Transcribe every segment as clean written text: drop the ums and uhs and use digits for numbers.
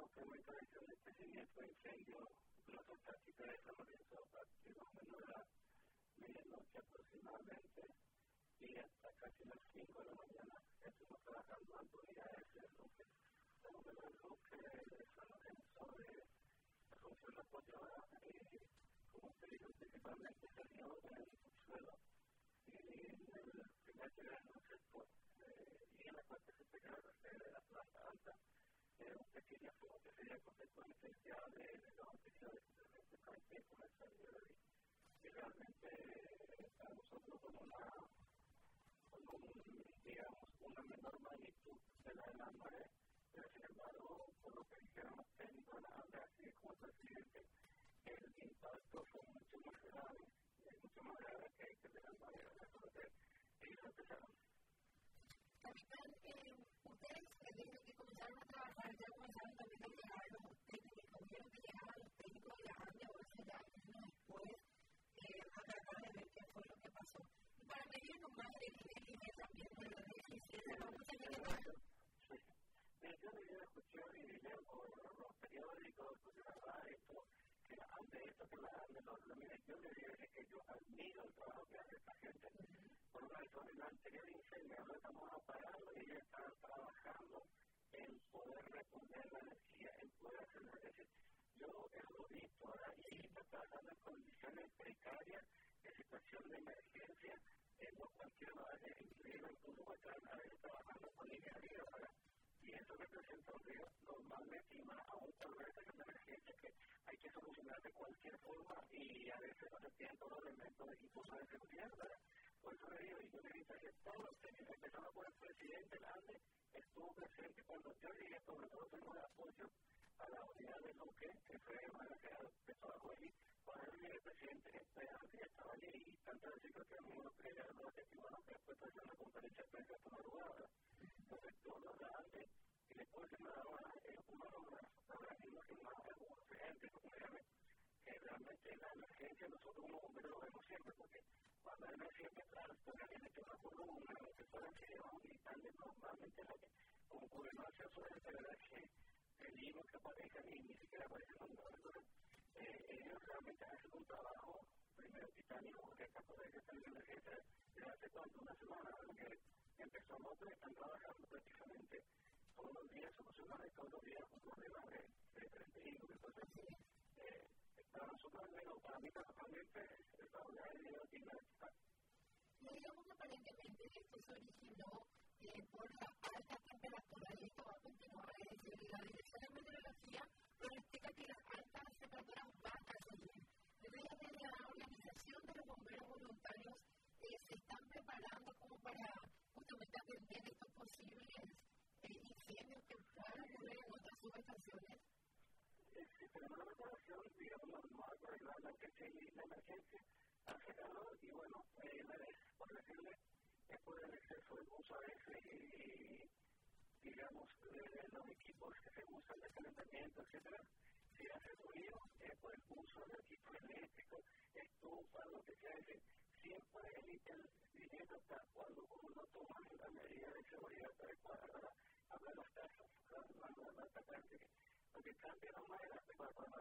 que muy tradición de este siniestro incendio, la fantástica de San Lorenzo, a partir más o menos de la medianoche aproximadamente, y hasta casi las 5 de la mañana estuvimos trabajando en autoridades de Luque, de Luque, de San Lorenzo, de Asunción La Pollada, como te digo, principalmente salió del suelo, y en el primer nivel no se fue, y en la parte superior de la planta alta, un pequeño fuego que sería consecuencia ya de los anteriores, simplemente no hay que comenzar de ahí. Y realmente para nosotros digamos, una menor magnitud de la marea, pero sin embargo, por lo que dijeron los técnicos de la ANDA, así como el presidente, el impacto fue mucho más grave que el de la marea, entonces ellos empezaron. Capitán, ustedes desde que comenzaron a trabajar ya comenzaron también a llegar los técnicos, vieron que llegaban los técnicos de la ANDA, o sea, ya después a tratar de ver qué fue lo que pasó. Y para medirnos más de nivel también de la eficiencia, vamos a tener que pasar. Yo escuché y leo por los periódicos, por la radio, que ante esto que la mire, yo le diría que yo admiro el trabajo que hace esta gente. Por una razón, en el anterior incendio lo estamos apagando y ellos están trabajando en poder responder la energía, en poder hacer la energía. Yo lo he visto ahora y está trabajando en condiciones precarias, en situación de emergencia, no cualquier base, incluso están a veces trabajando con línea arriba, ¿verdad? Y eso representa un río normalmente y más aún por ver esta emergencia que hay que solucionar de cualquier forma y a veces no se tienen todos los elementos de equipos de seguridad, ¿verdad? Por eso le digo, y yo le dije que todos los técnicos, empezando por el presidente Lande, estuvo presente cuando yo llegué, sobre todo tuvimos el apoyo a la unidad de Luque, que fue una que trabajó allí, cuando yo llegué el presidente que estaba allí, y tanto decir que el mundo creía los testigos, que después de una conferencia de prensa por madrugada, entonces todo lo grande, y después se me daba uno de los organismos que más urgentes, como llaman, que realmente la emergencia nosotros como bomberos lo vemos siempre, porque cuando hay emergencia, claro, alguien le echa una columna, lo que fuera, que llevan militares normalmente, como ocurre no se suele ser que peligros que aparezcan y ni siquiera aparecen los números. Entonces, ellos realmente hacen un trabajo, primero titánico, porque esta cosa que está en la emergencia, desde hace cuánto, una semana, que empezó a notar, están trabajando prácticamente todos los días, solucionando todos los días un problema de peligro. Entonces, para nosotros, para mí personalmente, esta unidad de vida tiene que estar. Digamos aparentemente esto se originó por la alta temperatura y esto va a continuar, es decir, la Dirección de Meteorología pronostica que las altas temperaturas van a seguir. Desde la organización de los bomberos voluntarios se están preparando como para justamente atender estos posibles incendios que puedan ocurrir en otras subestaciones. Tenemos la preparación, digamos, normal para ayudar a la emergencia, hace calor y bueno, por decirle, por el exceso de uso a veces y digamos, los equipos que se usan de calentamiento, etcétera, si hace ruido, por el uso de equipos eléctricos, estufa, lo que sea, siempre el dinero está cuando uno toma la medida de seguridad adecuada para hablar las tasas, porque cambia la manera, cuando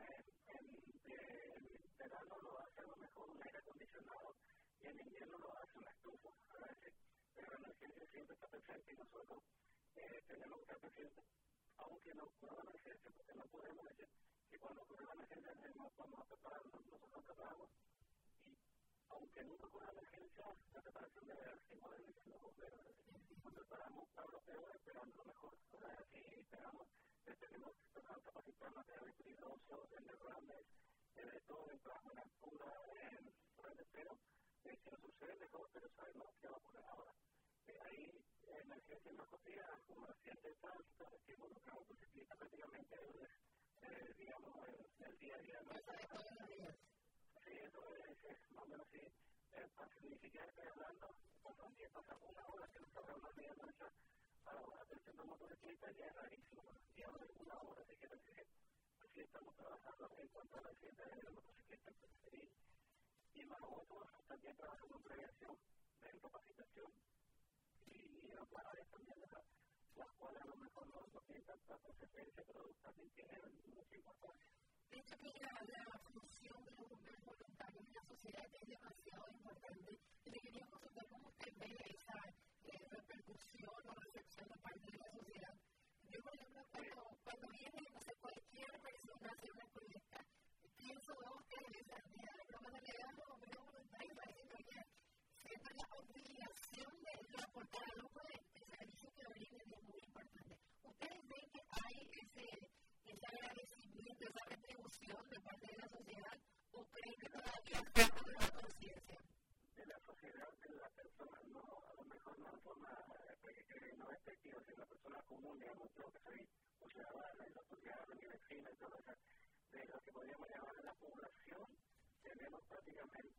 en verano lo hace a lo mejor un aire acondicionado y en invierno lo hace una estufa, pero la emergencia siempre está presente y nosotros tenemos que estar presentes, aunque no ocurra la emergencia, porque no podemos decir que cuando ocurre la emergencia nos vamos a preparar, nosotros preparamos, y aunque nunca ocurra la emergencia, la preparación debe ser como deben ser los bomberos, nos preparamos para lo peor, esperando lo mejor, así esperamos, tenemos que capacitar materiales peligrosos, en derrames, de todo, en trabajo en altura, pero si no sucede mejor, pero sabemos qué va a ocurrir ahora. Hay emergencias más cotidianas, como accidentes de tránsito, que involucran motociclistas prácticamente, digamos, el día a día. Sí, eso es más o menos así. Para significar que hablando, cuando un día pasa una hora que no está hablando de nuestra atención de motociclistas, ya es rarísimo. Y ahora es una hora, así que así estamos trabajando en cuanto a la accidente de los motociclistas. Y nosotros también trabajamos en prevención, en capacitación y en otras áreas también, las cuales a lo mejor no tienen tanta consecuencia, pero también tienen Esto que la función de los bomberos voluntarios en la sociedad es demasiado importante. Y le quería consultar cómo usted ve esa repercusión o recepción de parte de la sociedad. Yo, por ejemplo, cuando viene, no sé, cualquier persona a hacer una colecta, pienso a ustedes, cuando le dan los bomberos voluntarios, parece que siento la obligación de aportar algo por el servicio que brindan es muy importante. ¿Ustedes ven que hay ese agradecimiento, esa retribución de parte de la sociedad o creen que todavía falta una conciencia? De la sociedad, de la persona, no, a lo mejor no en forma no efectiva, sino la persona común, digamos, yo que soy un ciudadano, y los ciudadanos, mi vecino y todo eso, de lo que podríamos llamar la población, tenemos prácticamente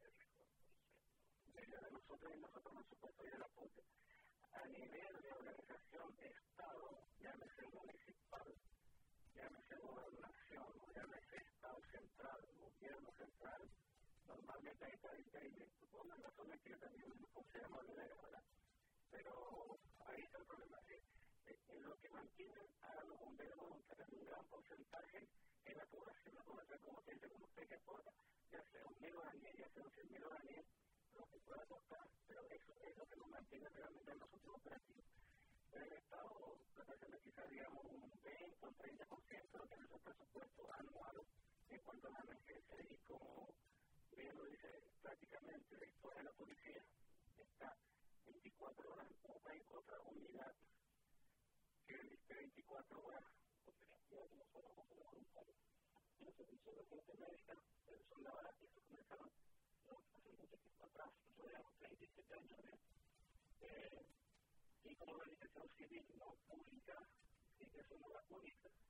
de nosotros y nosotros, por supuesto, y del apoyo. A nivel de organización, Estado, llámese municipal, llámese gobernación, llámese Estado central, gobierno central, normalmente hay impedimentos, por las razones que yo también considero legales, ¿verdad? Pero ahí está el problema. En lo que mantienen a los bomberos voluntarios un gran porcentaje en la población como se dice, como usted que aporta, ya sea 1.000 guaraníes, ya sea 100.000 guaraníes, lo que pueda costar, pero eso es lo que nos mantiene realmente a nosotros operativos. En el Estado representa quizás, digamos, un 20 o un 30% de lo que es nuestro presupuesto anual en cuanto a la emergencia. Y como bien lo dice, prácticamente después de la policía está 24 horas otra unidad que viste 24 horas operativa que nosotros como voluntarios. En el servicio de urgencia médica son la verdad que eso comenzaron hace mucho tiempo atrás, nosotros llevamos 37 años y como organización civil no pública, sí que somos la pública,